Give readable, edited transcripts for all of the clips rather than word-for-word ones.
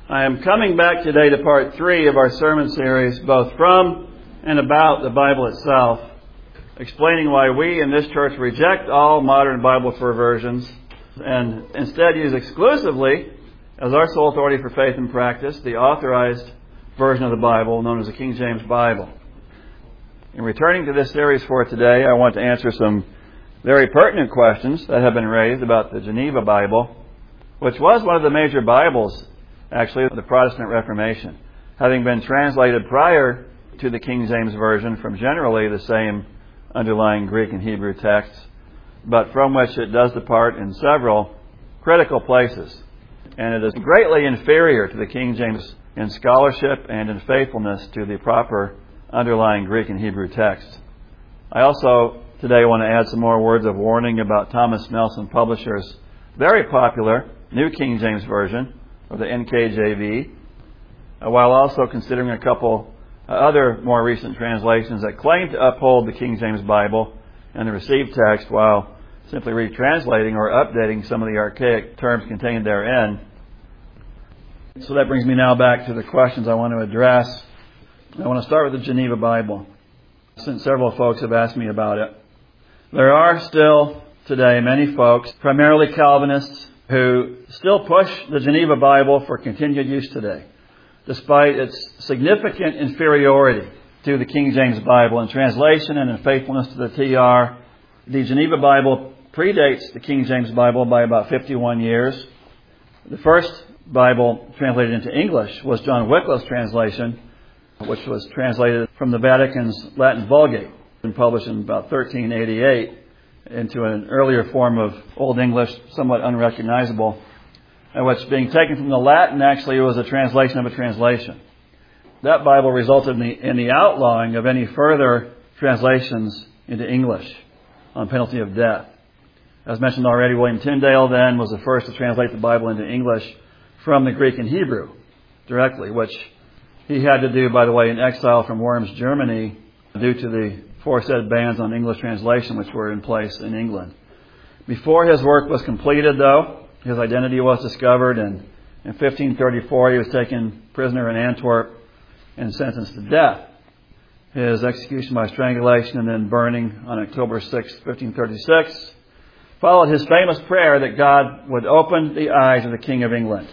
I am coming back today to part 3 of our sermon series, both from and about the Bible itself, explaining why we in this church reject all modern Bible perversions and instead use exclusively, as our sole authority for faith and practice, the authorized version of the Bible known as the King James Bible. In returning to this series for today, I want to answer some very pertinent questions that have been raised about the Geneva Bible, which was one of the major Bibles, actually, of the Protestant Reformation, having been translated prior to the King James Version from generally the same underlying Greek and Hebrew texts, but from which it does depart in several critical places. And it is greatly inferior to the King James in scholarship and in faithfulness to the proper underlying Greek and Hebrew texts. I also today want to add some more words of warning about Thomas Nelson Publishers' very popular New King James Version, or the NKJV, while also considering a couple other more recent translations that claim to uphold the King James Bible and the received text while simply retranslating or updating some of the archaic terms contained therein. So that brings me now back to the questions I want to address. I want to start with the Geneva Bible, since several folks have asked me about it. There are still today many folks, primarily Calvinists, who still push the Geneva Bible for continued use today, despite its significant inferiority to the King James Bible in translation and in faithfulness to the TR. The Geneva Bible predates the King James Bible by about 51 years. The first Bible translated into English was John Wycliffe's translation, which was translated from the Vatican's Latin Vulgate and published in about 1388 into an earlier form of Old English, somewhat unrecognizable, which, being taken from the Latin, actually was a translation of a translation. That Bible resulted in the outlawing of any further translations into English on penalty of death. As mentioned already, William Tyndale then was the first to translate the Bible into English from the Greek and Hebrew directly, which he had to do, by the way, in exile from Worms, Germany, due to the aforesaid bans on English translation which were in place in England. Before his work was completed, though, his identity was discovered, and in 1534 he was taken prisoner in Antwerp and sentenced to death. His execution by strangulation and then burning on October 6, 1536, followed his famous prayer that God would open the eyes of the King of England.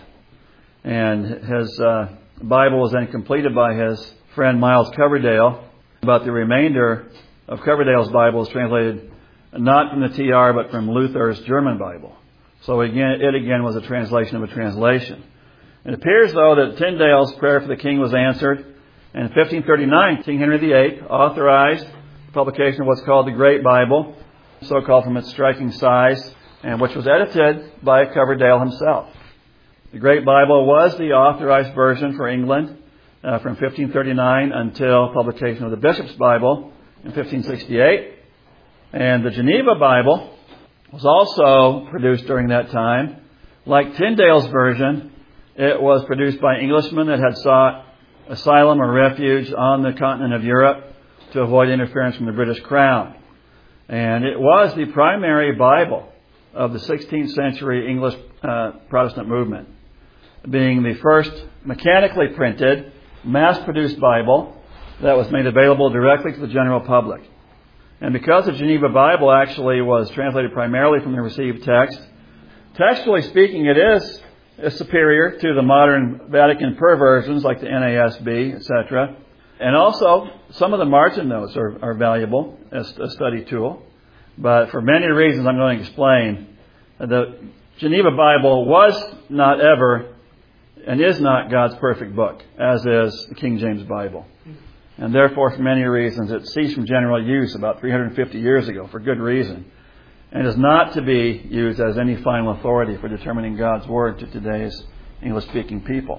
And his Bible was then completed by his friend Miles Coverdale. But the remainder of Coverdale's Bible is translated not from the TR but from Luther's German Bible. So it again was a translation of a translation. It appears, though, that Tyndale's prayer for the king was answered. And in 1539, King Henry VIII authorized the publication of what's called the Great Bible, so-called from its striking size, and which was edited by Coverdale himself. The Great Bible was the authorized version for England from 1539 until publication of the Bishop's Bible in 1568. And the Geneva Bible was also produced during that time. Like Tyndale's version, it was produced by Englishmen that had sought asylum or refuge on the continent of Europe to avoid interference from the British Crown. And it was the primary Bible of the 16th century English Protestant movement, being the first mechanically printed, mass-produced Bible that was made available directly to the general public. And because the Geneva Bible actually was translated primarily from the received text, textually speaking, it is superior to the modern Vatican perversions like the NASB, etc. And also, some of the margin notes are valuable as a study tool. But for many reasons I'm going to explain, the Geneva Bible was not ever and is not God's perfect book, as is the King James Bible. And therefore, for many reasons, it ceased from general use about 350 years ago, for good reason, and is not to be used as any final authority for determining God's Word to today's English-speaking people.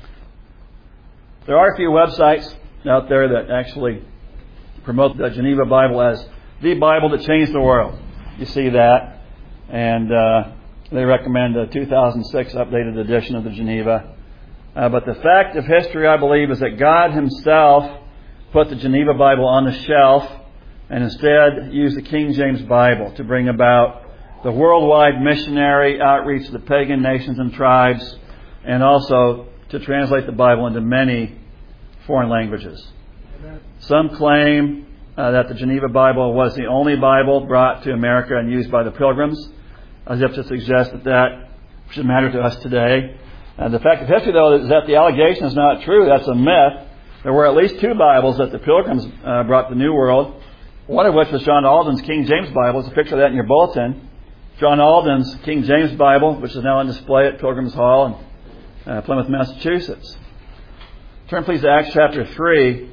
There are a few websites out there that actually promote the Geneva Bible as the Bible that changed the world. You see that. And they recommend a 2006 updated edition of the Geneva. But the fact of history, I believe, is that God Himself put the Geneva Bible on the shelf and instead used the King James Bible to bring about the worldwide missionary outreach to the pagan nations and tribes, and also to translate the Bible into many foreign languages. Amen. Some claim that the Geneva Bible was the only Bible brought to America and used by the Pilgrims, as if to suggest that should matter to us today. The fact of history, though, is that the allegation is not true. That's a myth. There were at least 2 Bibles that the Pilgrims brought to the New World, one of which was John Alden's King James Bible. There's a picture of that in your bulletin. John Alden's King James Bible, which is now on display at Pilgrims Hall in Plymouth, Massachusetts. Turn please to Acts chapter 3.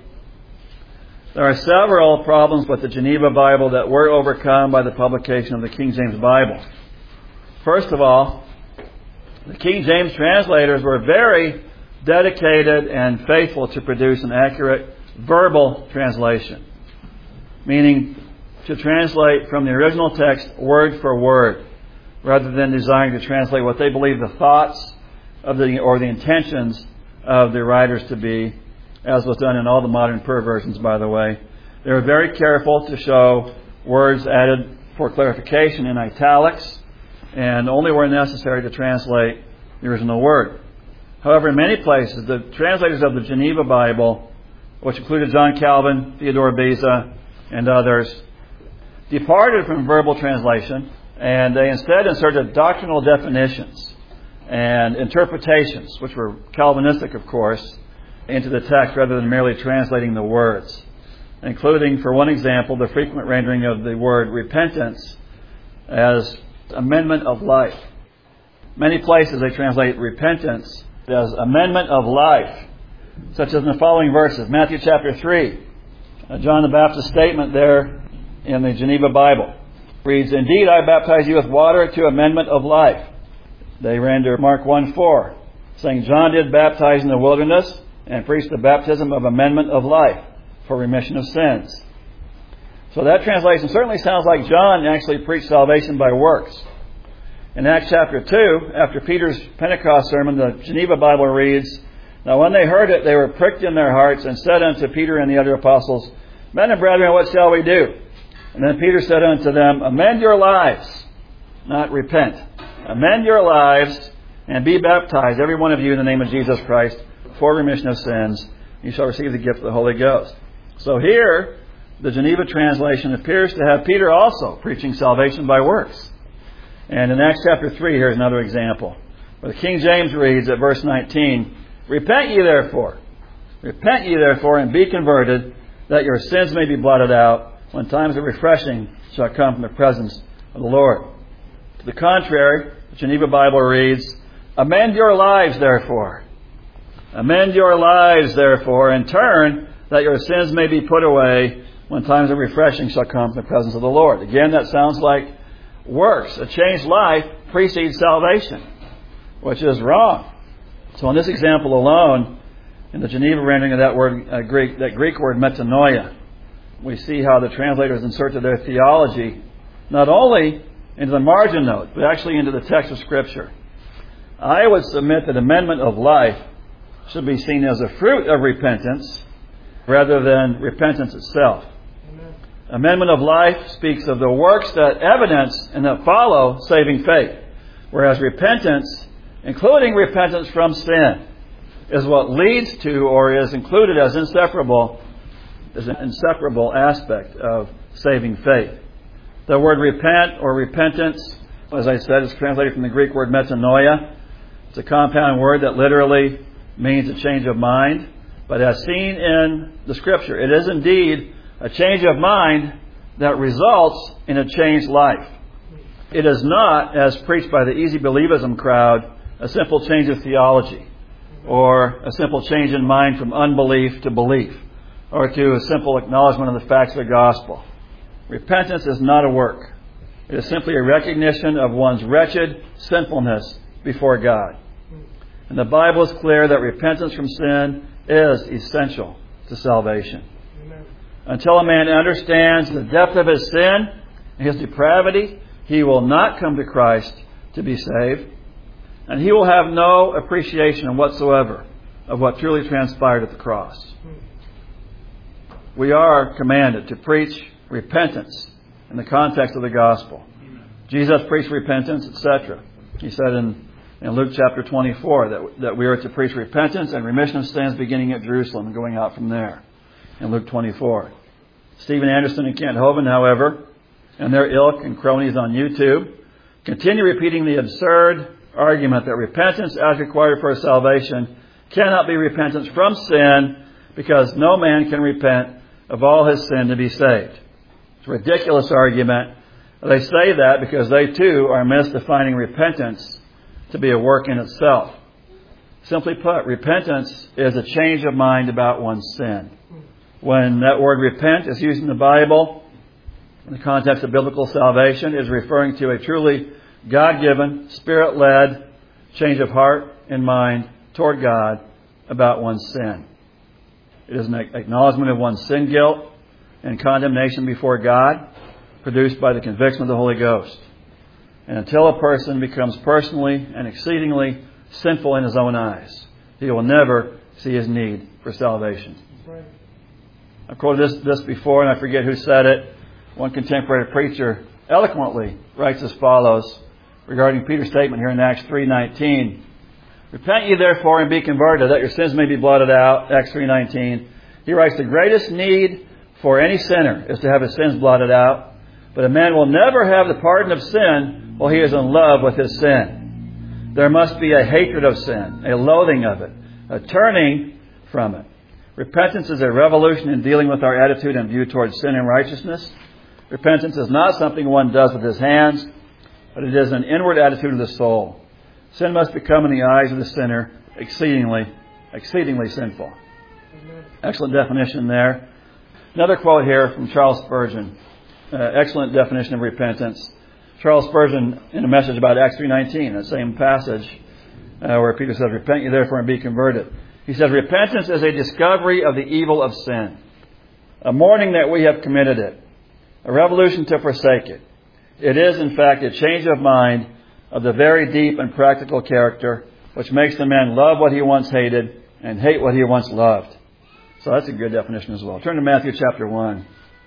There are several problems with the Geneva Bible that were overcome by the publication of the King James Bible. First of all, the King James translators were very dedicated and faithful to produce an accurate verbal translation, meaning to translate from the original text word for word, rather than desiring to translate what they believe the thoughts of or the intentions of the writers to be, as was done in all the modern perversions, by the way. They were very careful to show words added for clarification in italics, and only where necessary to translate the original word. However, in many places, the translators of the Geneva Bible, which included John Calvin, Theodore Beza, and others, departed from verbal translation, and they instead inserted doctrinal definitions and interpretations, which were Calvinistic, of course, into the text rather than merely translating the words, including, for one example, the frequent rendering of the word repentance as amendment of life. Many places they translate repentance as amendment of life, such as in the following verses. Matthew chapter 3, John the Baptist's statement there in the Geneva Bible reads, "Indeed, I baptize you with water to amendment of life." They render Mark 1:4, saying, "John did baptize in the wilderness and preached the baptism of amendment of life for remission of sins." So that translation certainly sounds like John actually preached salvation by works. In Acts chapter 2, after Peter's Pentecost sermon, the Geneva Bible reads, "Now when they heard it, they were pricked in their hearts and said unto Peter and the other apostles, 'Men and brethren, what shall we do?' And then Peter said unto them, 'Amend your lives,'" not repent, "'amend your lives and be baptized, every one of you, in the name of Jesus Christ, for remission of sins. You shall receive the gift of the Holy Ghost.'" So here, the Geneva translation appears to have Peter also preaching salvation by works. And in Acts chapter 3, here's another example, where the King James reads at verse 19, Repent ye therefore, and be converted, that your sins may be blotted out, when times of refreshing shall come from the presence of the Lord." To the contrary, the Geneva Bible reads, "Amend your lives, therefore. Amend your lives, therefore, and turn, that your sins may be put away, when times of refreshing shall come from the presence of the Lord." Again, that sounds like works. A changed life precedes salvation, which is wrong. So in this example alone, in the Geneva rendering of that word, that Greek word metanoia, we see how the translators inserted their theology not only into the margin note, but actually into the text of Scripture. I would submit that amendment of life should be seen as a fruit of repentance rather than repentance itself. Amen. Amendment of life speaks of the works that evidence and that follow saving faith, whereas repentance, including repentance from sin, is what leads to or is included as an inseparable aspect of saving faith. The word repent or repentance, as I said, is translated from the Greek word metanoia. It's a compound word that literally means a change of mind. But as seen in the Scripture, it is indeed a change of mind that results in a changed life. It is not, as preached by the easy believism crowd, a simple change of theology, or a simple change in mind from unbelief to belief, or to a simple acknowledgement of the facts of the gospel. Repentance is not a work. It is simply a recognition of one's wretched sinfulness before God. And the Bible is clear that repentance from sin is essential to salvation. Amen. Until a man understands the depth of his sin and his depravity, he will not come to Christ to be saved, and he will have no appreciation whatsoever of what truly transpired at the cross. We are commanded to preach repentance in the context of the gospel. Jesus preached repentance, etc. He said in in Luke chapter 24, that we are to preach repentance and remission of sins beginning at Jerusalem and going out from there, in Luke 24. Stephen Anderson and Kent Hovind, however, and their ilk and cronies on YouTube, continue repeating the absurd argument that repentance as required for salvation cannot be repentance from sin because no man can repent of all his sin to be saved. It's a ridiculous argument. They say that because they too are misdefining repentance to be a work in itself. Simply put, repentance is a change of mind about one's sin. When that word repent is used in the Bible, in the context of biblical salvation, is referring to a truly God-given, Spirit-led change of heart and mind toward God about one's sin. It is an acknowledgement of one's sin guilt and condemnation before God, produced by the conviction of the Holy Ghost. And until a person becomes personally and exceedingly sinful in his own eyes, he will never see his need for salvation. Right. I've quoted this before, and I forget who said it. One contemporary preacher eloquently writes as follows regarding Peter's statement here in Acts 3:19. Repent ye therefore and be converted, that your sins may be blotted out. Acts 3:19. He writes, the greatest need for any sinner is to have his sins blotted out. But a man will never have the pardon of sin while he is in love with his sin. There must be a hatred of sin, a loathing of it, a turning from it. Repentance is a revolution in dealing with our attitude and view towards sin and righteousness. Repentance is not something one does with his hands, but it is an inward attitude of the soul. Sin must become, in the eyes of the sinner, exceedingly sinful. Excellent definition there. Another quote here from Charles Spurgeon. Excellent definition of repentance. Charles Spurgeon, in a message about Acts 3:19, that same passage where Peter says, repent ye therefore and be converted. He says, repentance is a discovery of the evil of sin, a mourning that we have committed it, a revolution to forsake it. It is, in fact, a change of mind of the very deep and practical character which makes the man love what he once hated and hate what he once loved. So that's a good definition as well. Turn to Matthew chapter 1.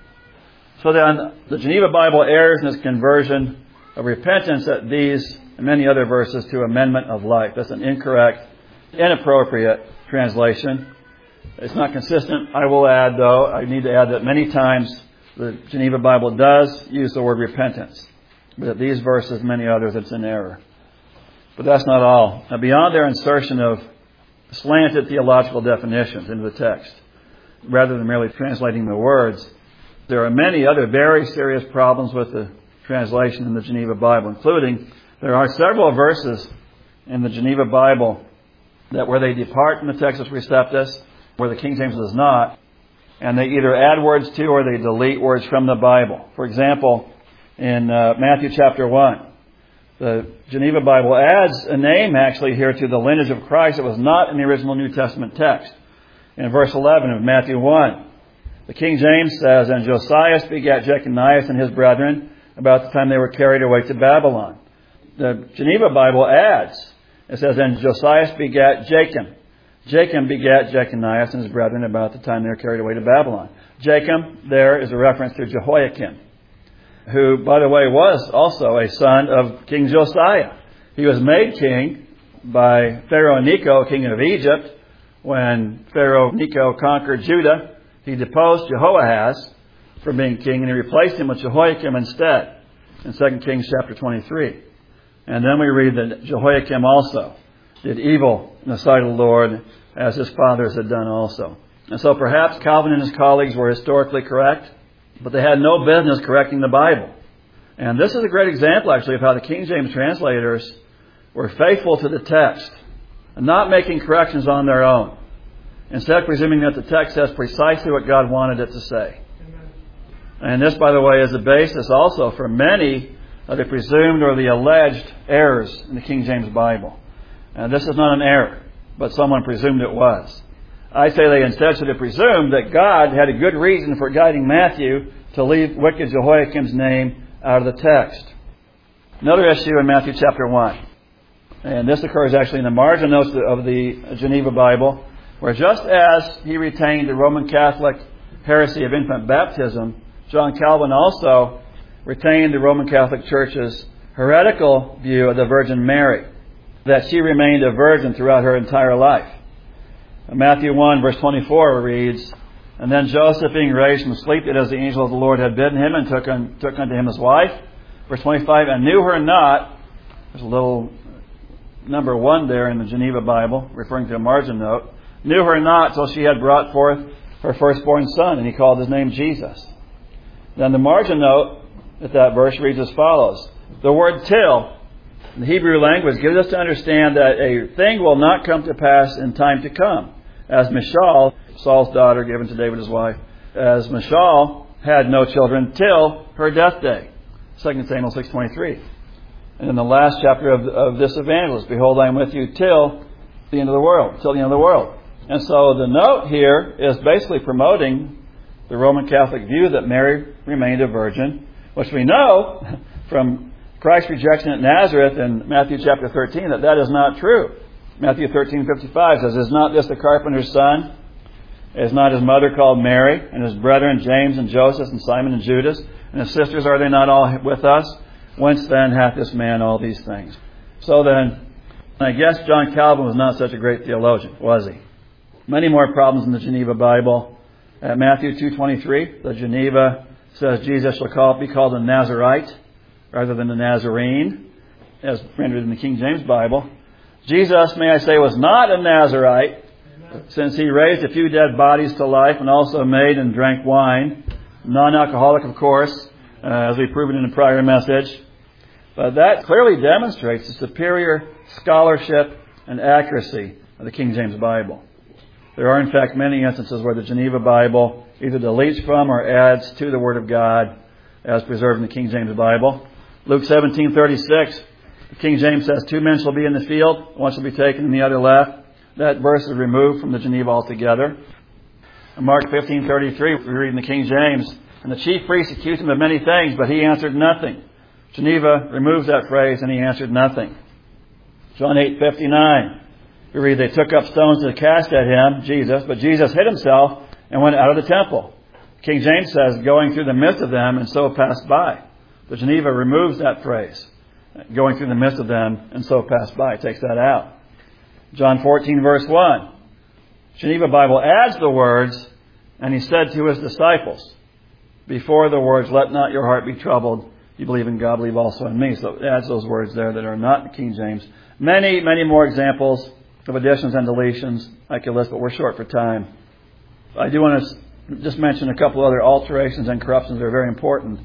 So then, the Geneva Bible errs in its conversion of repentance at these and many other verses to amendment of life. That's an incorrect, inappropriate translation. It's not consistent. I will add, though, I need to add that many times the Geneva Bible does use the word repentance. But at these verses, many others, it's an error. But that's not all. Now, beyond their insertion of slanted theological definitions into the text, rather than merely translating the words, there are many other very serious problems with the translation in the Geneva Bible, including there are several verses in the Geneva Bible that where they depart from the Textus Receptus, where the King James does not, and they either add words to or they delete words from the Bible. For example, in Matthew chapter 1, the Geneva Bible adds a name actually here to the lineage of Christ that was not in the original New Testament text. In verse 11 of Matthew 1, the King James says, and Josias begat Jeconias and his brethren about the time they were carried away to Babylon. The Geneva Bible adds, it says, and Josias begat Jachim. Jachim begat Jeconias and his brethren about the time they were carried away to Babylon. Jachim there is a reference to Jehoiakim, who, by the way, was also a son of King Josiah. He was made king by Pharaoh Necho, king of Egypt. When Pharaoh Necho conquered Judah, he deposed Jehoahaz from being king, and he replaced him with Jehoiakim instead in 2 Kings chapter 23. And then we read that Jehoiakim also did evil in the sight of the Lord, as his fathers had done also. And so perhaps Calvin and his colleagues were historically correct, but they had no business correcting the Bible. And this is a great example, actually, of how the King James translators were faithful to the text and not making corrections on their own, instead presuming that the text says precisely what God wanted it to say. Amen. And this, by the way, is the basis also for many of the presumed or the alleged errors in the King James Bible. And this is not an error, but someone presumed it was. I say they instead should have presumed that God had a good reason for guiding Matthew to leave wicked Jehoiakim's name out of the text. Another issue in Matthew chapter 1. And this occurs actually in the margin notes of the Geneva Bible, where just as he retained the Roman Catholic heresy of infant baptism, John Calvin also retained the Roman Catholic Church's heretical view of the Virgin Mary. that she remained a virgin throughout her entire life. In Matthew 1, verse 24 reads, "And then Joseph, being raised from sleep, did as the angel of the Lord had bidden him, and took unto him his wife." Verse 25, "And knew her not." There's a little number 1 there in the Geneva Bible, referring to a margin note. "Knew her not till she had brought forth her firstborn son, and he called his name Jesus." Then the margin note at that verse reads as follows. The word till in the Hebrew language gives us to understand that a thing will not come to pass in time to come. As Michal, Saul's daughter given to David his wife, as Michal had no children till her death day. 2 Samuel 6:23. And in the last chapter of this evangelist, "Behold, I am with you till the end of the world." Till the end of the world. And so the note here is basically promoting the Roman Catholic view that Mary remained a virgin, which we know from Christ's rejection at Nazareth in Matthew chapter 13 that is not true. Matthew 13:55 says, "Is not this the carpenter's son? Is not his mother called Mary, and his brethren James and Joseph and Simon and Judas? And his sisters, are they not all with us? Whence then hath this man all these things?" So then, I guess John Calvin was not such a great theologian, was he? Many more problems in the Geneva Bible. At Matthew 2:23, the Geneva says Jesus shall be called a Nazarite rather than a Nazarene, as rendered in the King James Bible. Jesus, may I say, was not a Nazarite, since he raised a few dead bodies to life and also made and drank wine. Non-alcoholic, of course, as we proved in a prior message. But that clearly demonstrates the superior scholarship and accuracy of the King James Bible. There are, in fact, many instances where the Geneva Bible either deletes from or adds to the Word of God as preserved in the King James Bible. Luke 17:36, the King James says, "Two men shall be in the field, one shall be taken and the other left." That verse is removed from the Geneva altogether. In Mark 15:33, we read in the King James, "And the chief priests accused him of many things, but he answered nothing." Geneva removes that phrase, "and he answered nothing." John 8:59, we read, "They took up stones to cast at him," Jesus, "but Jesus hid himself and went out of the temple." King James says, "going through the midst of them, and so passed by." The Geneva removes that phrase, "going through the midst of them, and so passed by." It takes that out. John 14, verse 1. Geneva Bible adds the words, "And he said to his disciples," before the words, "Let not your heart be troubled. You believe in God, believe also in me." So it adds those words there that are not in King James. Many, many more examples of additions and deletions I could list, but we're short for time. I do want to just mention a couple other alterations and corruptions that are very important.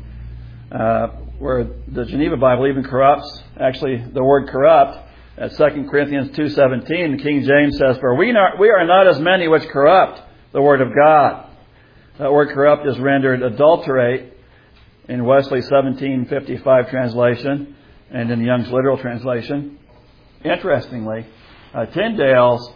Where the Geneva Bible even corrupts, actually the word corrupt, at 2 Corinthians 2:17, the King James says, "For we are not as many which corrupt the word of God." That word corrupt is rendered adulterate in Wesley's 1755 translation and in Young's literal translation. Interestingly, Tyndale's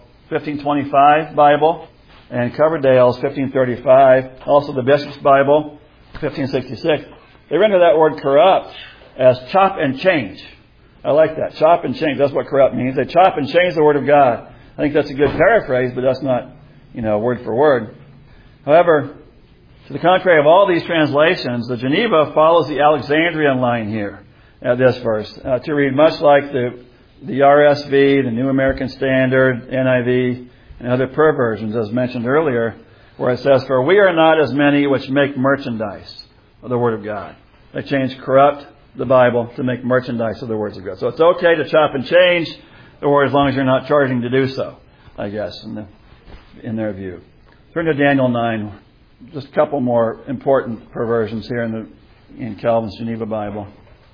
1525 Bible and Coverdale's 1535, also the Bishop's Bible, 1566, they render that word corrupt as chop and change. I like that. Chop and change. That's what corrupt means. They chop and change the Word of God. I think that's a good paraphrase, but that's not, word for word. However, to the contrary of all these translations, the Geneva follows the Alexandrian line here at this verse, to read much like the RSV, the New American Standard, NIV, and other perversions, as mentioned earlier, where it says, "For we are not as many which make merchandise of the Word of God." They change corrupt the Bible to make merchandise of the words of God. So it's okay to chop and change the word as long as you're not charging to do so, I guess, in their view. Turn to Daniel 9. Just a couple more important perversions here in Calvin's Geneva Bible.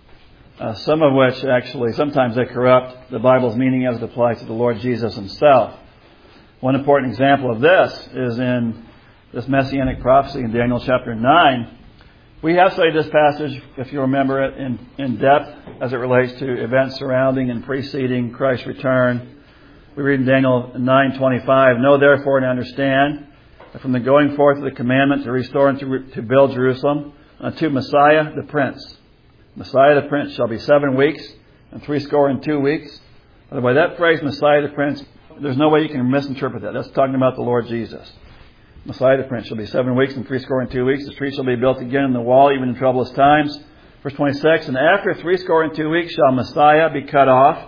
Some of which actually, sometimes they corrupt the Bible's meaning as it applies to the Lord Jesus himself. One important example of this is in this Messianic prophecy in Daniel chapter 9. We have studied this passage, if you remember it, in depth as it relates to events surrounding and preceding Christ's return. We read in Daniel 9:25, "Know therefore and understand that from the going forth of the commandment to restore and to build Jerusalem unto Messiah the Prince. Messiah the Prince shall be 7 weeks and 62 weeks." By the way, that phrase, Messiah the Prince, there's no way you can misinterpret that. That's talking about the Lord Jesus. Messiah the Prince shall be 7 weeks and 62 weeks. The street shall be built again in the wall, even in troublous times. Verse 26, "And after 62 weeks shall Messiah be cut off,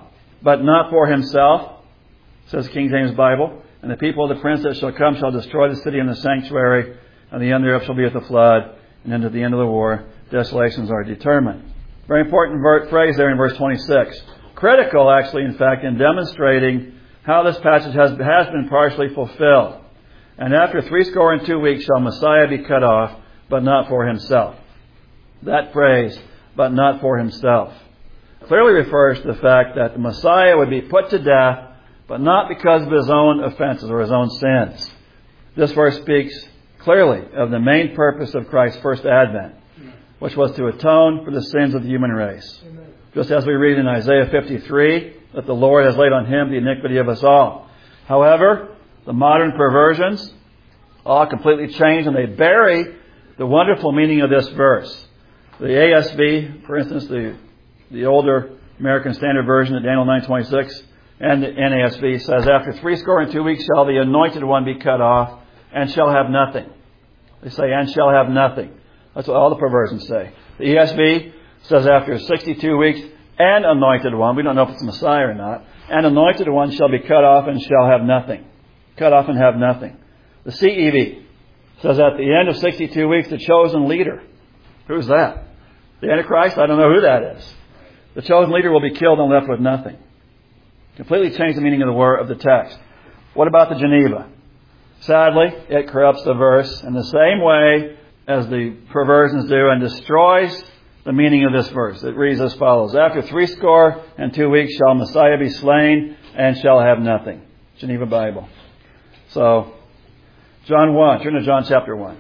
but not for himself, says King James Bible. And the people of the prince that shall come shall destroy the city and the sanctuary, and the end thereof shall be at the flood, and unto the end of the war, desolations are determined. Very important phrase there in verse 26. Critical, actually, in fact, in demonstrating how this passage has been partially fulfilled. And after 62 weeks shall Messiah be cut off, but not for himself. That phrase, but not for himself, clearly refers to the fact that the Messiah would be put to death, but not because of his own offenses or his own sins. This verse speaks clearly of the main purpose of Christ's first advent, which was to atone for the sins of the human race. Amen. Just as we read in Isaiah 53, that the Lord has laid on him the iniquity of us all. However, the modern perversions all completely change, and they bury the wonderful meaning of this verse. The ASV, for instance, the older American Standard Version of Daniel 9:26, and the NASB says, after 62 weeks shall the anointed one be cut off, and shall have nothing. They say, and shall have nothing. That's what all the perversions say. The ESV says after 62 weeks, an anointed one, we don't know if it's the Messiah or not, an anointed one shall be cut off and shall have nothing. Cut off and have nothing. The CEV says at the end of 62 weeks, the chosen leader. Who's that? The Antichrist? I don't know who that is. The chosen leader will be killed and left with nothing. Completely changed the meaning of the text. What about the Geneva? Sadly, it corrupts the verse in the same way as the perversions do and destroys the meaning of this verse. It reads as follows. After 62 weeks shall Messiah be slain and shall have nothing. Geneva Bible. So, John 1. Turn to John chapter 1.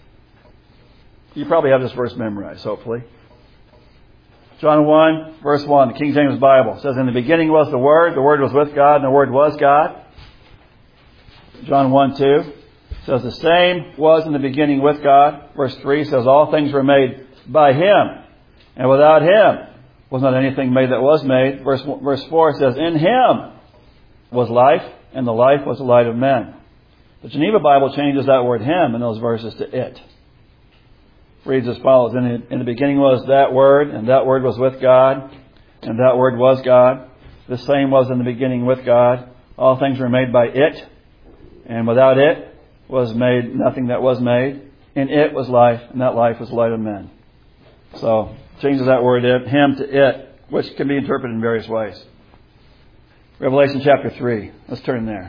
You probably have this verse memorized, hopefully. John 1, verse 1, the King James Bible says, in the beginning was the Word was with God, and the Word was God. John 1:2 says, the same was in the beginning with God. Verse 3 says, all things were made by Him, and without Him was not anything made that was made. Verse 4 says, in Him was life, and the life was the light of men. The Geneva Bible changes that word Him in those verses to it. Reads as follows, in the beginning was that Word, and that Word was with God, and that Word was God. The same was in the beginning with God. All things were made by it, and without it was made nothing that was made. In it was life, and that life was the light of men. So, changes that word Him to it, which can be interpreted in various ways. Revelation chapter 3. Let's turn there.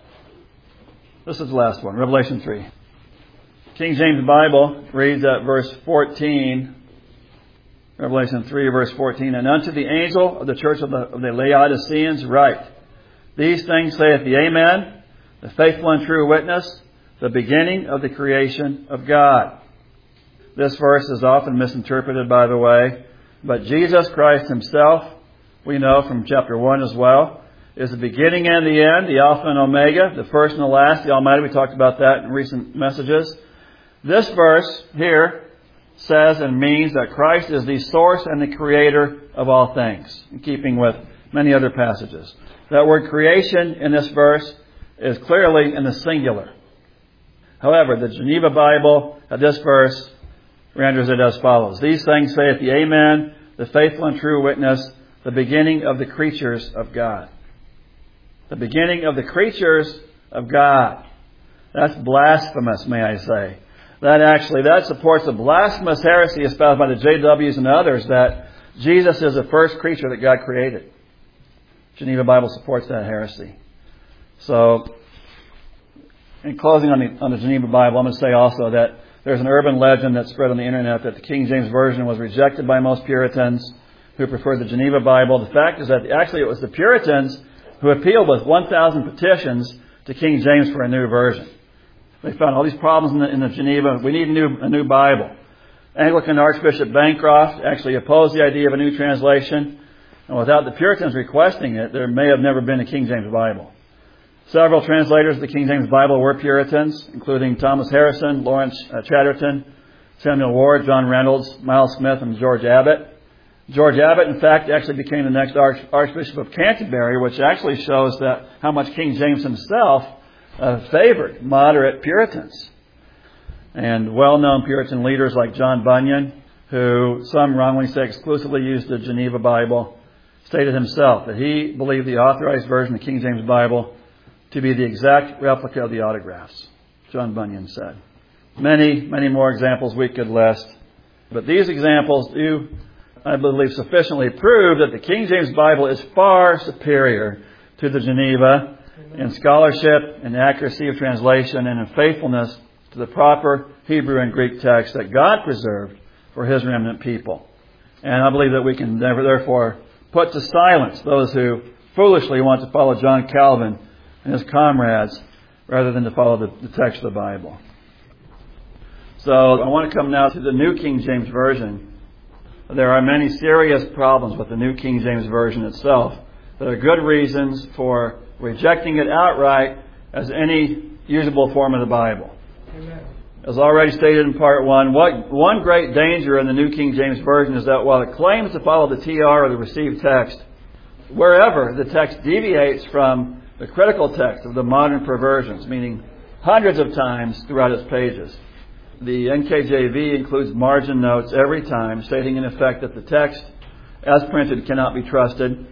This is the last one, Revelation 3. King James Bible reads at verse 14, Revelation 3, verse 14, and unto the angel of the church of the Laodiceans write, these things saith the Amen, the faithful and true witness, the beginning of the creation of God. This verse is often misinterpreted, by the way, but Jesus Christ Himself, we know from chapter 1 as well, is the beginning and the end, the Alpha and Omega, the first and the last, the Almighty. We talked about that in recent messages. This verse here says and means that Christ is the source and the creator of all things, in keeping with many other passages. That word creation in this verse is clearly in the singular. However, the Geneva Bible at this verse renders it as follows. These things saith the Amen, the faithful and true witness, the beginning of the creatures of God. The beginning of the creatures of God. That's blasphemous, may I say. That supports the blasphemous heresy espoused by the JWs and others that Jesus is the first creature that God created. Geneva Bible supports that heresy. So, in closing on the Geneva Bible, I'm going to say also that there's an urban legend that spread on the internet that the King James Version was rejected by most Puritans who preferred the Geneva Bible. The fact is that actually it was the Puritans who appealed with 1,000 petitions to King James for a new version. They found all these problems in the Geneva. We need a new Bible. Anglican Archbishop Bancroft actually opposed the idea of a new translation. And without the Puritans requesting it, there may have never been a King James Bible. Several translators of the King James Bible were Puritans, including Thomas Harrison, Lawrence Chatterton, Samuel Ward, John Reynolds, Miles Smith, and George Abbott. George Abbott, in fact, actually became the next Archbishop of Canterbury, which actually shows that how much King James himself favored moderate Puritans. And well-known Puritan leaders like John Bunyan, who some wrongly say exclusively used the Geneva Bible, stated himself that he believed the authorized version of the King James Bible to be the exact replica of the autographs, John Bunyan said. Many, many more examples we could list. But these examples do, I believe, sufficiently prove that the King James Bible is far superior to the Geneva in scholarship, in accuracy of translation, and in faithfulness to the proper Hebrew and Greek text that God preserved for His remnant people. And I believe that we can therefore put to silence those who foolishly want to follow John Calvin and his comrades rather than to follow the text of the Bible. So I want to come now to the New King James Version. There are many serious problems with the New King James Version itself. There are good reasons for rejecting it outright as any usable form of the Bible. Amen. As already stated in Part 1, one great danger in the New King James Version is that while it claims to follow the TR or the received text, wherever the text deviates from the critical text of the modern perversions, meaning hundreds of times throughout its pages, the NKJV includes margin notes every time, stating in effect that the text as printed cannot be trusted,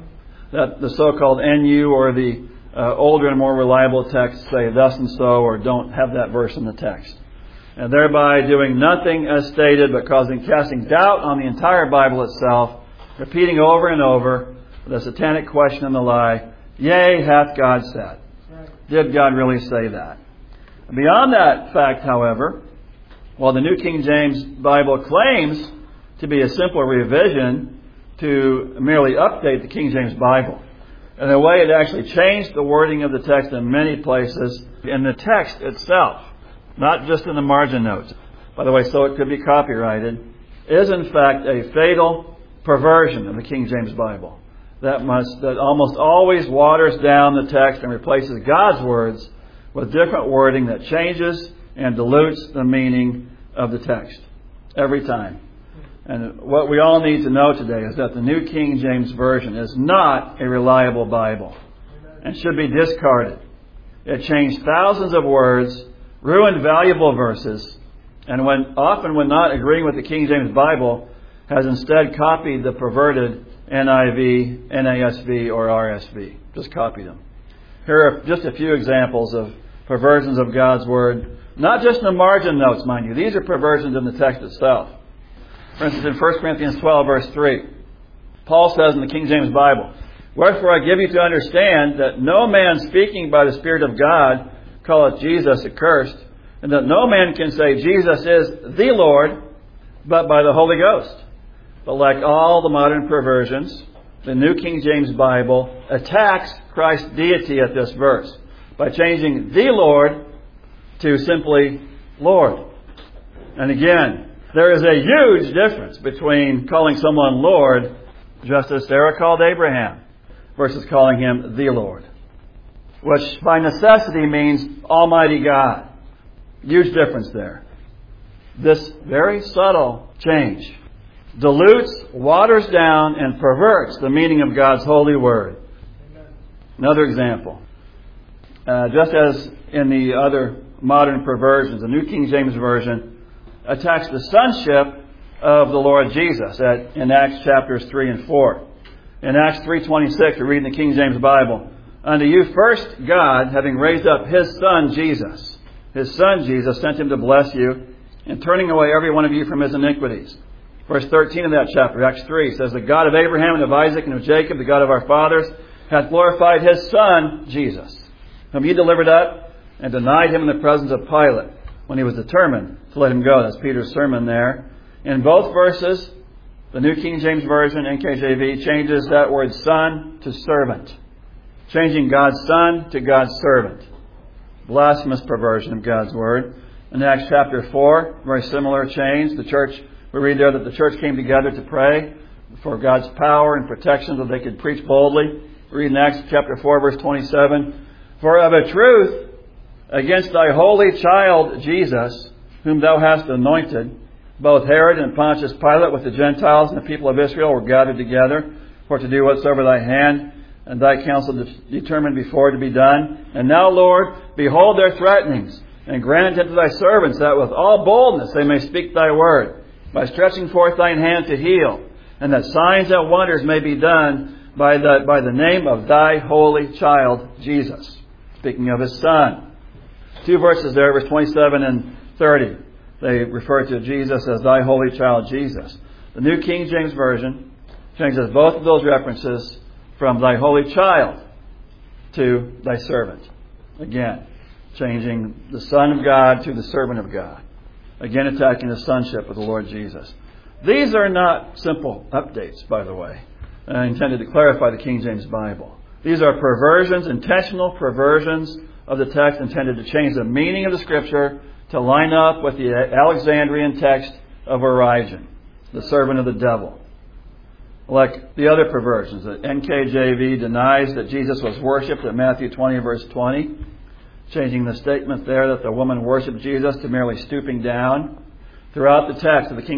that the so-called NU or the older and more reliable texts say thus and so or don't have that verse in the text. And thereby doing nothing as stated but casting doubt on the entire Bible itself, repeating over and over the satanic question and the lie, yea, hath God said. Did God really say that? Beyond that fact, however, while the New King James Bible claims to be a simple revision to merely update the King James Bible, in a way it actually changed the wording of the text in many places in the text itself, not just in the margin notes. By the way, so it could be copyrighted, is in fact a fatal perversion of the King James Bible that almost always waters down the text and replaces God's words with different wording that changes and dilutes the meaning of the text every time. And what we all need to know today is that the New King James Version is not a reliable Bible and should be discarded. It changed thousands of words, ruined valuable verses, and often when not agreeing with the King James Bible, has instead copied the perverted NIV, NASV, or RSV. Just copied them. Here are just a few examples of perversions of God's Word, not just in the margin notes, mind you. These are perversions in the text itself. For instance, in 1 Corinthians 12, verse 3, Paul says in the King James Bible, "Wherefore I give you to understand that no man speaking by the Spirit of God calleth Jesus accursed, and that no man can say Jesus is the Lord, but by the Holy Ghost." But like all the modern perversions, the New King James Bible attacks Christ's deity at this verse by changing the Lord to simply Lord. And again, there is a huge difference between calling someone Lord, just as Sarah called Abraham, versus calling him the Lord, which by necessity means Almighty God. Huge difference there. This very subtle change dilutes, waters down, and perverts the meaning of God's holy word. Another example. Just as in the other modern perversions, the New King James Version attacks the sonship of the Lord Jesus in Acts chapters 3 and 4. In Acts 3:26, we read in the King James Bible, "Unto you first God, having raised up His Son Jesus sent Him to bless you, and turning away every one of you from his iniquities." Verse 13 of that chapter, Acts 3, says, "The God of Abraham and of Isaac and of Jacob, the God of our fathers, hath glorified His Son, Jesus, whom He delivered up and denied Him in the presence of Pilate, when he was determined to let Him go." That's Peter's sermon there. In both verses, the New King James Version, NKJV, changes that word son to servant, changing God's Son to God's servant. Blasphemous perversion of God's Word. In Acts chapter 4, very similar change. We read there that the church came together to pray for God's power and protection so they could preach boldly. We read in Acts chapter 4, verse 27, "For of a truth, against thy holy child Jesus, whom thou hast anointed, both Herod and Pontius Pilate with the Gentiles and the people of Israel were gathered together for to do whatsoever thy hand and thy counsel determined before to be done. And now, Lord, behold their threatenings, and grant unto thy servants that with all boldness they may speak thy word, by stretching forth thine hand to heal. and that signs and wonders may be done by the name of thy holy child, Jesus. Speaking of his Son. 2 verses there, verse 27 and 30. They refer to Jesus as thy holy child, Jesus. The New King James Version changes both of those references from thy holy child to thy servant. Again, changing the Son of God to the servant of God. Again, attacking the sonship of the Lord Jesus. These are not simple updates, by the way, intended to clarify the King James Bible. These are perversions, intentional perversions of the text intended to change the meaning of the Scripture to line up with the Alexandrian text of Origen, the servant of the devil. Like the other perversions, the NKJV denies that Jesus was worshipped at Matthew 20, verse 20, changing the statement there that the woman worshipped Jesus to merely stooping down. Throughout the text of the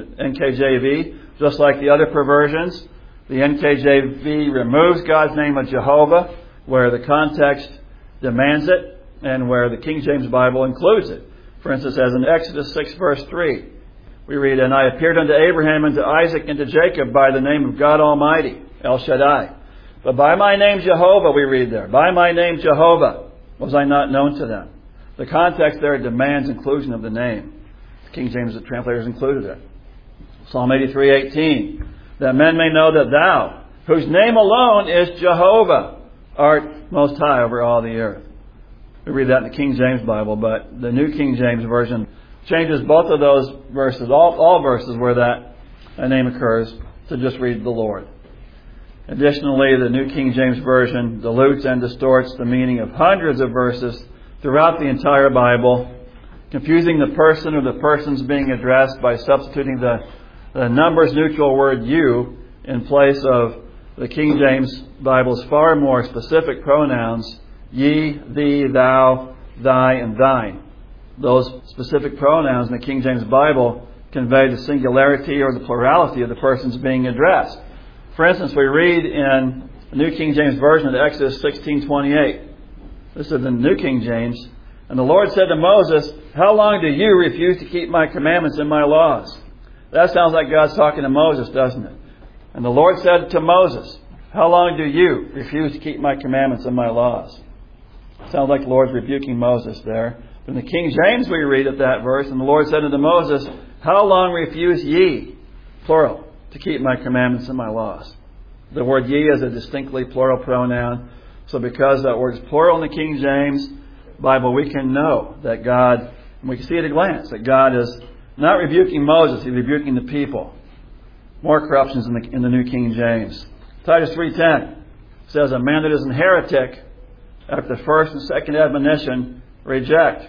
NKJV, just like the other perversions, the NKJV removes God's name of Jehovah where the context demands it and where the King James Bible includes it. For instance, as in Exodus 6, verse 3, we read, And I appeared unto Abraham and to Isaac and to Jacob by the name of God Almighty, El Shaddai. But by my name Jehovah, we read there. By my name Jehovah was I not known to them. The context there demands inclusion of the name. King James translators included it. Psalm 83:18, that men may know that thou, whose name alone is Jehovah, art most high over all the earth. We read that in the King James Bible, but the New King James Version changes both of those verses, all verses where that name occurs, to just read the Lord. Additionally, the New King James Version dilutes and distorts the meaning of hundreds of verses throughout the entire Bible, confusing the person or the persons being addressed by substituting the numbers neutral word you in place of the King James Bible's far more specific pronouns, ye, thee, thou, thy, and thine. Those specific pronouns in the King James Bible convey the singularity or the plurality of the persons being addressed. For instance, we read in the New King James Version of Exodus 16:28. This is the New King James. And the Lord said to Moses, How long do you refuse to keep my commandments and my laws? That sounds like God's talking to Moses, doesn't it? And the Lord said to Moses, How long do you refuse to keep my commandments and my laws? Sounds like the Lord's rebuking Moses there. In the King James we read at that verse, and the Lord said unto Moses, How long refuse ye, plural, to keep my commandments and my laws? The word ye is a distinctly plural pronoun. So because that word is plural in the King James Bible, we can know that God, and we can see at a glance, that God is not rebuking Moses, He's rebuking the people. More corruptions in the New King James. Titus 3:10 says, A man that is an heretic, after the first and second admonition, reject.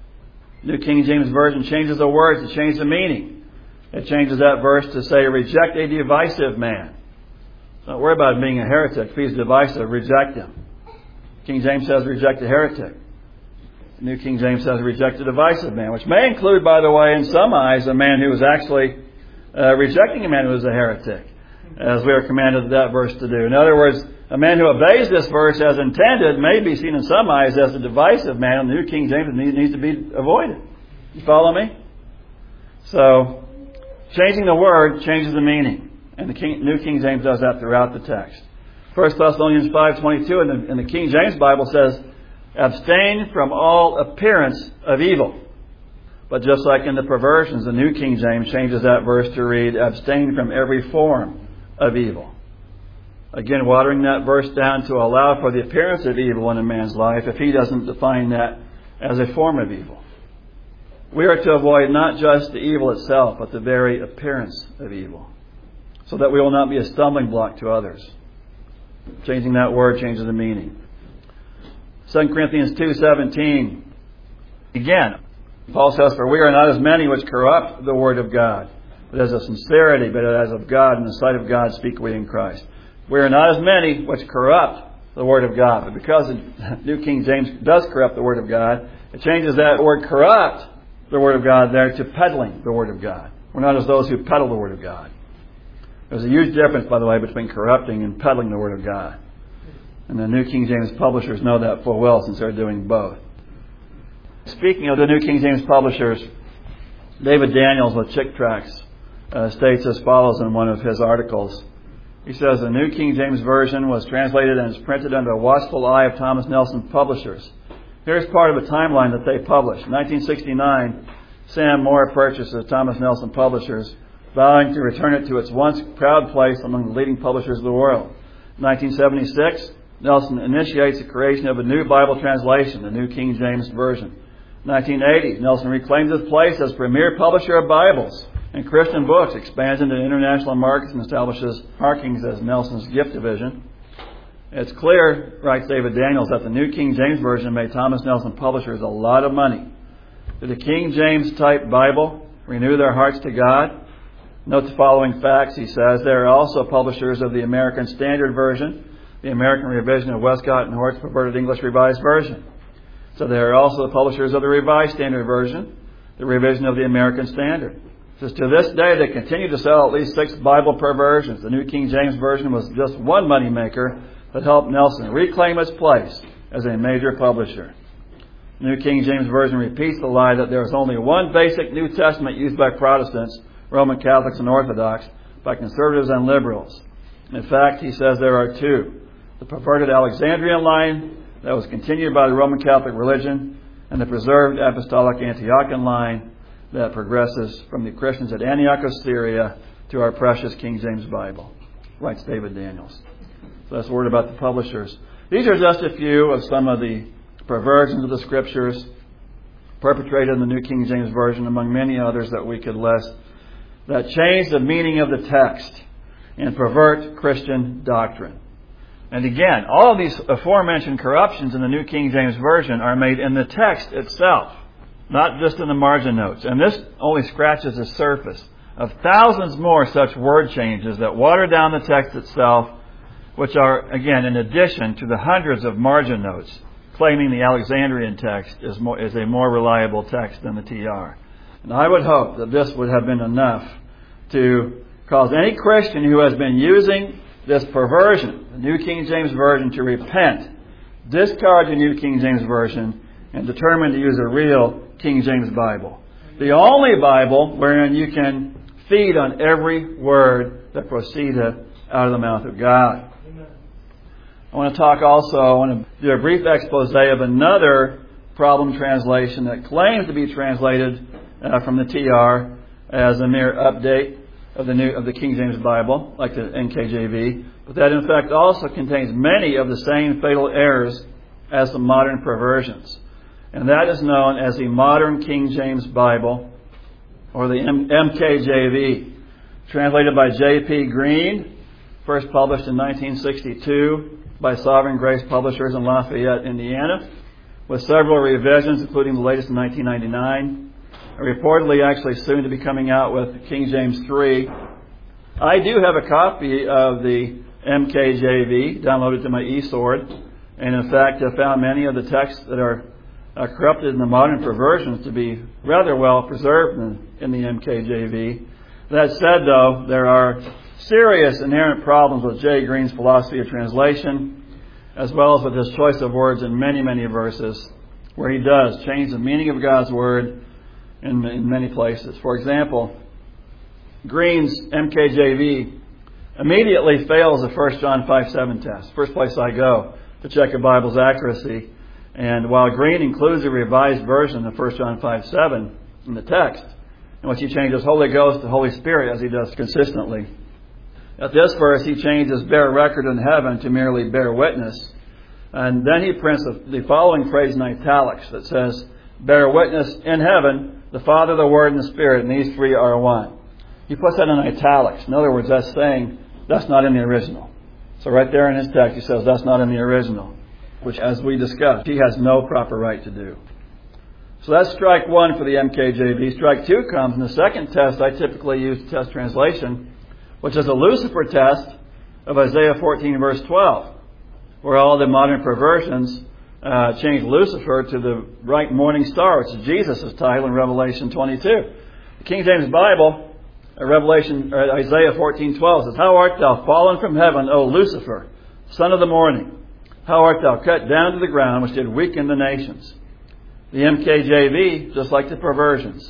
New King James Version changes the words to change the meaning. It changes that verse to say, reject a divisive man. Don't worry about him being a heretic. If he's divisive, reject him. King James says reject a heretic. New King James says reject a divisive man, which may include, by the way, in some eyes, a man who was actually rejecting a man who was a heretic, as we are commanded that verse to do. In other words, a man who obeys this verse as intended may be seen in some eyes as a divisive man. The New King James needs to be avoided. You follow me? So, changing the word changes the meaning. And the New King James does that throughout the text. 1 Thessalonians 5:22 in the King James Bible says, abstain from all appearance of evil. But just like in the perversions, the New King James changes that verse to read, abstain from every form of evil. Again, watering that verse down to allow for the appearance of evil in a man's life if he doesn't define that as a form of evil. We are to avoid not just the evil itself, but the very appearance of evil, so that we will not be a stumbling block to others. Changing that word changes the meaning. 2 Corinthians 2:17. Again, Paul says, for we are not as many which corrupt the word of God, but as of sincerity, but as of God, in the sight of God speak we in Christ. We are not as many which corrupt the word of God. But because the New King James does corrupt the word of God, it changes that word corrupt the word of God there to peddling the word of God. We're not as those who peddle the word of God. There's a huge difference, by the way, between corrupting and peddling the word of God. And the New King James publishers know that full well since they're doing both. Speaking of the New King James publishers, David Daniels with Chick Tracts states as follows in one of his articles. He says, the New King James Version was translated and is printed under the watchful eye of Thomas Nelson Publishers. Here's part of a timeline that they published. In 1969, Sam Moore purchases Thomas Nelson Publishers, vowing to return it to its once proud place among the leading publishers of the world. In 1976, Nelson initiates the creation of a new Bible translation, the New King James Version. In 1980, Nelson reclaims his place as premier publisher of Bibles and Christian books, expands into international markets, and establishes Harkins as Nelson's gift division. It's clear, writes David Daniels, that the New King James Version made Thomas Nelson Publishers a lot of money. Did the King James type Bible renew their hearts to God? Note the following facts, he says. There are also publishers of the American Standard Version, the American revision of Westcott and Hort's Perverted English Revised Version. So there are also the publishers of the Revised Standard Version, the revision of the American Standard. Says to this day, they continue to sell at least 6 Bible per versions. The New King James Version was just one moneymaker that helped Nelson reclaim its place as a major publisher. The New King James Version repeats the lie that there is only one basic New Testament used by Protestants, Roman Catholics and Orthodox, by conservatives and liberals. In fact, he says there are 2. The perverted Alexandrian line that was continued by the Roman Catholic religion, and the preserved apostolic Antiochian line that progresses from the Christians at Antioch of Syria to our precious King James Bible, writes David Daniels. So that's a word about the publishers. These are just a few of some of the perversions of the Scriptures perpetrated in the New King James Version, among many others that we could list, that change the meaning of the text and pervert Christian doctrine. And again, all of these aforementioned corruptions in the New King James Version are made in the text itself, not just in the margin notes. And this only scratches the surface of thousands more such word changes that water down the text itself, which are, again, in addition to the hundreds of margin notes claiming the Alexandrian text is a more reliable text than the TR. And I would hope that this would have been enough to cause any Christian who has been using this perversion, the New King James Version, to repent, discard the New King James Version, and determine to use a real King James Bible. The only Bible wherein you can feed on every word that proceedeth out of the mouth of God. I want to do a brief expose of another problem translation that claims to be translated from the TR as a mere update of the King James Bible, like the NKJV, but that in fact also contains many of the same fatal errors as the modern perversions. And that is known as the Modern King James Bible, or the MKJV, translated by J.P. Green, first published in 1962 by Sovereign Grace Publishers in Lafayette, Indiana, with several revisions, including the latest in 1999. Reportedly actually soon to be coming out with King James 3. I do have a copy of the MKJV downloaded to my eSword, and in fact I found many of the texts that are corrupted in the modern perversions to be rather well preserved in the MKJV. That said, though, there are serious inherent problems with J. Green's philosophy of translation, as well as with his choice of words in many, many verses, where he does change the meaning of God's Word in many places. For example, Green's MKJV immediately fails the 1 John 5:7 test. First place I go to check a Bible's accuracy. And while Green includes a revised version of 1 John 5:7 in the text, in which he changes Holy Ghost to Holy Spirit as he does consistently, at this verse he changes bear record in heaven to merely bear witness. And then he prints the following phrase in italics that says, bear witness in heaven, the Father, the Word, and the Spirit, and these three are one. He puts that in italics. In other words, that's saying that's not in the original. So right there in his text he says that's not in the original, which, as we discussed, he has no proper right to do. So that's strike one for the MKJV. Strike two comes in the second test I typically use to test translation, which is a Lucifer test of Isaiah 14 verse 12, where all the modern perversions change Lucifer to the bright morning star, which is Jesus' title in Revelation 22. The King James Bible, Isaiah 14:12 says, how art thou fallen from heaven, O Lucifer, son of the morning? How art thou cut down to the ground, which did weaken the nations? The MKJV, just like the perversions,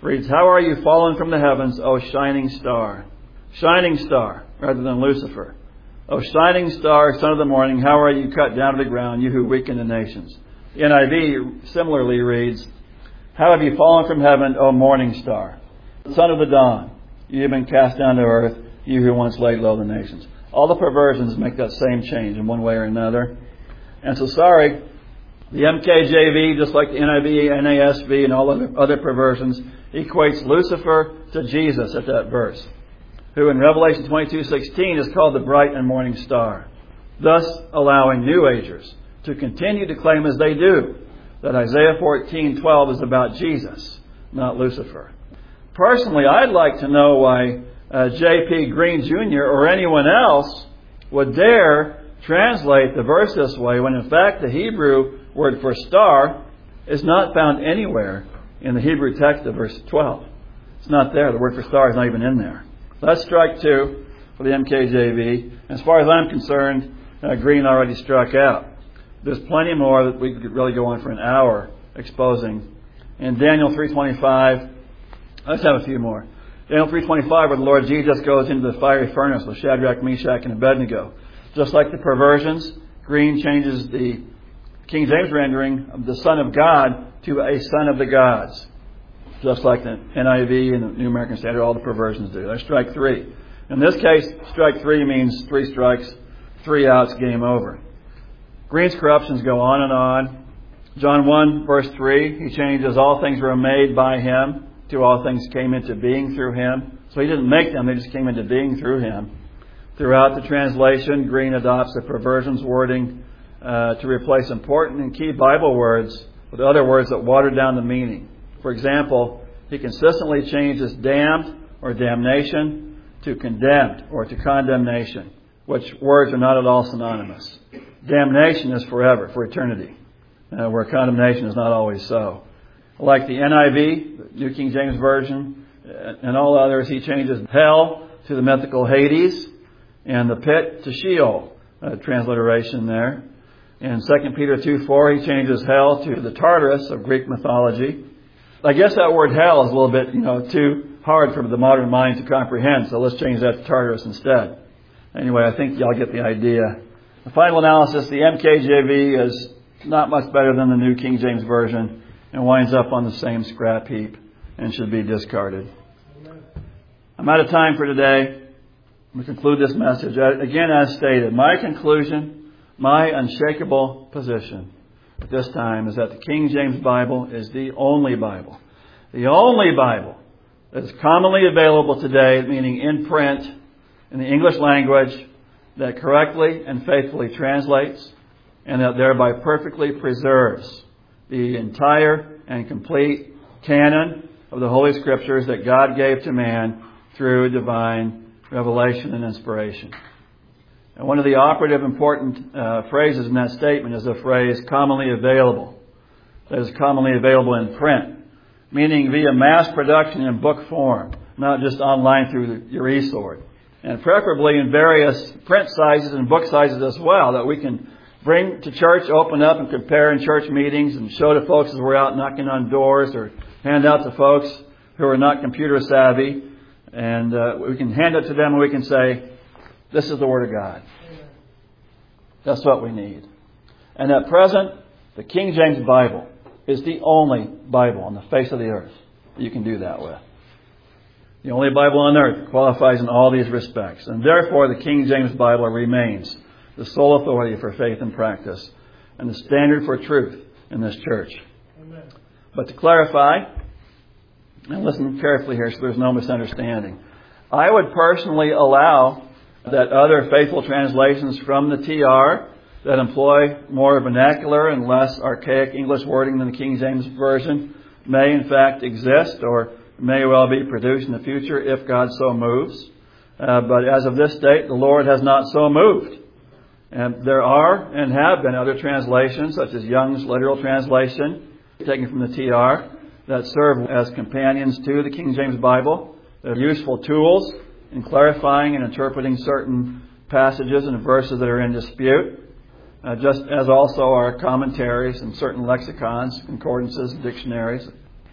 reads, "How are you fallen from the heavens, O shining star?" Shining star, rather than Lucifer. "O shining star, son of the morning, how are you cut down to the ground, you who weaken the nations?" The NIV similarly reads, "How have you fallen from heaven, O morning star, son of the dawn? You have been cast down to earth, you who once laid low the nations." All the perversions make that same change in one way or another. And so sorry, the MKJV, just like the NIV, NASB, and all other perversions, equates Lucifer to Jesus at that verse, who in Revelation 22:16 is called the bright and morning star, thus allowing New Agers to continue to claim as they do that Isaiah 14:12 is about Jesus, not Lucifer. Personally, I'd like to know why J.P. Green Jr. or anyone else would dare translate the verse this way when in fact the Hebrew word for star is not found anywhere in the Hebrew text of verse 12. It's not there. The word for star is not even in there. That's strike two for the MKJV. As far as I'm concerned, Green already struck out. There's plenty more that we could really go on for an hour exposing. In Daniel 3:25, let's have a few more. Daniel 3:25, where the Lord Jesus goes into the fiery furnace with Shadrach, Meshach, and Abednego. Just like the perversions, Green changes the King James rendering of the Son of God to a Son of the Gods. Just like the NIV and the New American Standard, all the perversions do. That's strike three. In this case, strike three means 3 strikes, 3 outs, game over. Green's corruptions go on and on. John 1, verse 3, he changes all things were made by him to all things came into being through him. So he didn't make them, they just came into being through him. Throughout the translation, Green adopts the perversion's wording to replace important and key Bible words with other words that water down the meaning. For example, he consistently changes damned or damnation to condemned or to condemnation, which words are not at all synonymous. Damnation is forever, for eternity, where condemnation is not always so. Like the NIV, the New King James Version, and all others, he changes hell to the mythical Hades and the pit to Sheol, transliteration there. In 2 Peter 2:4, he changes hell to the Tartarus of Greek mythology. I guess that word hell is a little bit, too hard for the modern mind to comprehend, so let's change that to Tartarus instead. Anyway, I think y'all get the idea. The final analysis, the MKJV is not much better than the New King James Version and winds up on the same scrap heap and should be discarded. I'm out of time for today. I'm going to conclude this message. Again, as stated, my conclusion, my unshakable position at this time is that the King James Bible is the only Bible. The only Bible that is commonly available today, meaning in print, in the English language, that correctly and faithfully translates and that thereby perfectly preserves the entire and complete canon of the Holy Scriptures that God gave to man through divine revelation and inspiration. And one of the operative important phrases in that statement is the phrase commonly available. That is commonly available in print, meaning via mass production in book form, not just online through your eSword. And preferably in various print sizes and book sizes as well, that we can bring to church, open up and compare in church meetings and show to folks as we're out knocking on doors or hand out to folks who are not computer savvy. And we can hand it to them and we can say, this is the Word of God. That's what we need. And at present, the King James Bible is the only Bible on the face of the earth that you can do that with. The only Bible on earth qualifies in all these respects. And therefore, the King James Bible remains the sole authority for faith and practice and the standard for truth in this church. Amen. But to clarify, and listen carefully here so there's no misunderstanding, I would personally allow that other faithful translations from the TR that employ more vernacular and less archaic English wording than the King James Version may in fact exist or may well be produced in the future if God so moves. But as of this date, the Lord has not so moved. And there are and have been other translations, such as Young's literal translation, taken from the TR, that serve as companions to the King James Bible. They're useful tools in clarifying and interpreting certain passages and verses that are in dispute, just as also are commentaries and certain lexicons, concordances, dictionaries.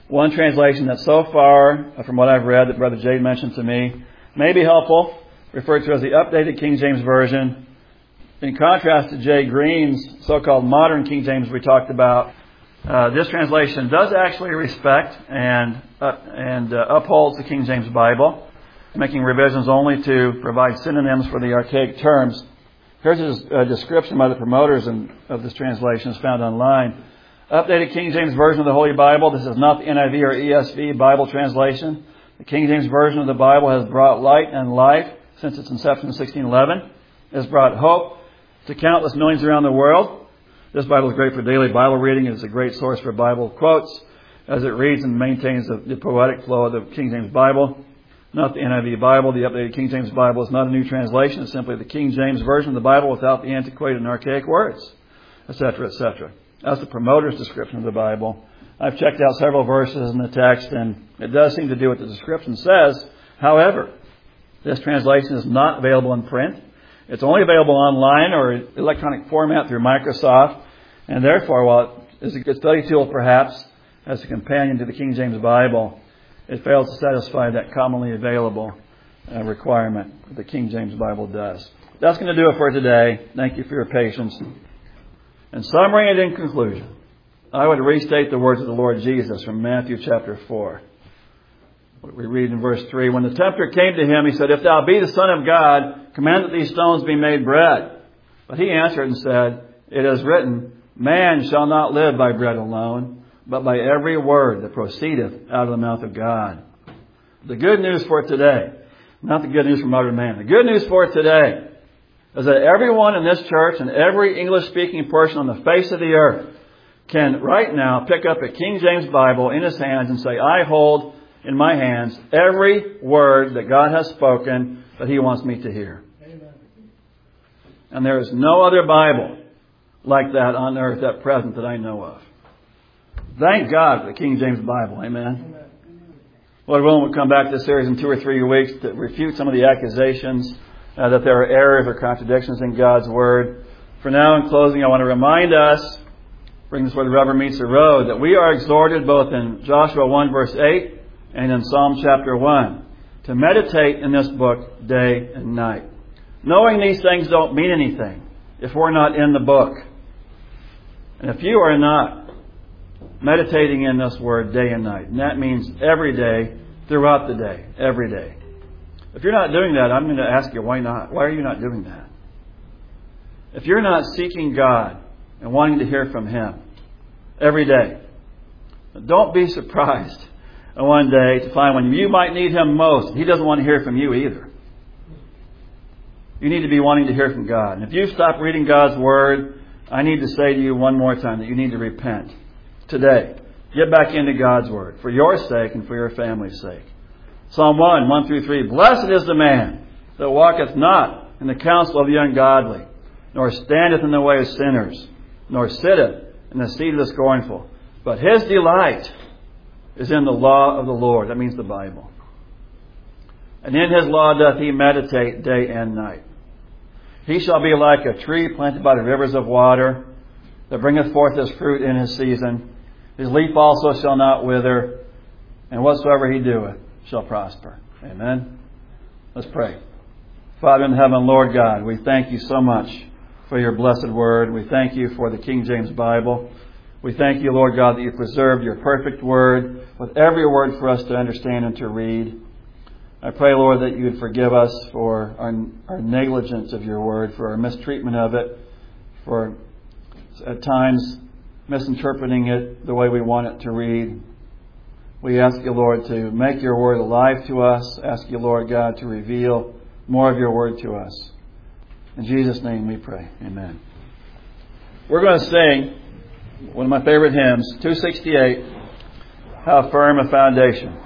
One translation that so far, from what I've read, that Brother Jade mentioned to me, may be helpful, referred to as the updated King James Version. In contrast to Jay Green's so-called modern King James we talked about, this translation does actually respect and upholds the King James Bible, making revisions only to provide synonyms for the archaic terms. Here's a description by the promoters of this translation. It's found online. Updated King James Version of the Holy Bible. This is not the NIV or ESV Bible translation. The King James Version of the Bible has brought light and life since its inception in 1611. It has brought hope to countless millions around the world. This Bible is great for daily Bible reading. It is a great source for Bible quotes as it reads and maintains the poetic flow of the King James Bible. Not the NIV Bible. The updated King James Bible is not a new translation. It's simply the King James Version of the Bible without the antiquated and archaic words, etc., etc. That's the promoter's description of the Bible. I've checked out several verses in the text, and it does seem to do what the description says. However, this translation is not available in print. It's only available online or electronic format through Microsoft, and therefore, while it is a good study tool perhaps as a companion to the King James Bible, it fails to satisfy that commonly available requirement that the King James Bible does. That's going to do it for today. Thank you for your patience. In summary and in conclusion, I would restate the words of the Lord Jesus from Matthew chapter 4. What we read in verse 3, when the tempter came to him, he said, "If thou be the Son of God, command that these stones be made bread." But he answered and said, "It is written, man shall not live by bread alone, but by every word that proceedeth out of the mouth of God." The good news for today, not the good news from modern man, the good news for today is that everyone in this church and every English-speaking person on the face of the earth can right now pick up a King James Bible in his hands and say, "I hold in my hands every word that God has spoken that He wants me to hear." Amen. And there is no other Bible like that on earth at present that I know of. Thank God for the King James Bible. Amen. Lord willing, we'll come back to this series in 2 or 3 weeks to refute some of the accusations that there are errors or contradictions in God's Word. For now, in closing, I want to remind us, bring this where the rubber meets the road, that we are exhorted both in Joshua 1 verse 8 and in Psalm chapter 1 to meditate in this book day and night. Knowing these things don't mean anything if we're not in the book. And if you are not meditating in this Word day and night, and that means every day, throughout the day, every day. If you're not doing that, I'm going to ask you, why not? Why are you not doing that? If you're not seeking God and wanting to hear from Him every day, don't be surprised one day to find when you might need Him most, He doesn't want to hear from you either. You need to be wanting to hear from God. And if you've stopped reading God's Word, I need to say to you one more time that you need to repent today. Get back into God's Word for your sake and for your family's sake. Psalm 1 through 3. Blessed is the man that walketh not in the counsel of the ungodly, nor standeth in the way of sinners, nor sitteth in the seat of the scornful. But his delight is in the law of the Lord. That means the Bible. And in His law doth he meditate day and night. He shall be like a tree planted by the rivers of water, that bringeth forth his fruit in his season. His leaf also shall not wither, and whatsoever he doeth shall prosper. Amen. Let's pray. Father in heaven, Lord God, we thank You so much for Your blessed Word. We thank You for the King James Bible. We thank You, Lord God, that You preserved Your perfect Word with every word for us to understand and to read. I pray, Lord, that You would forgive us for our negligence of Your Word, for our mistreatment of it, for at times misinterpreting it the way we want it to read. We ask You, Lord, to make Your Word alive to us. Ask You, Lord God, to reveal more of Your Word to us. In Jesus' name we pray. Amen. We're going to sing one of my favorite hymns, 268, How Firm a Foundation.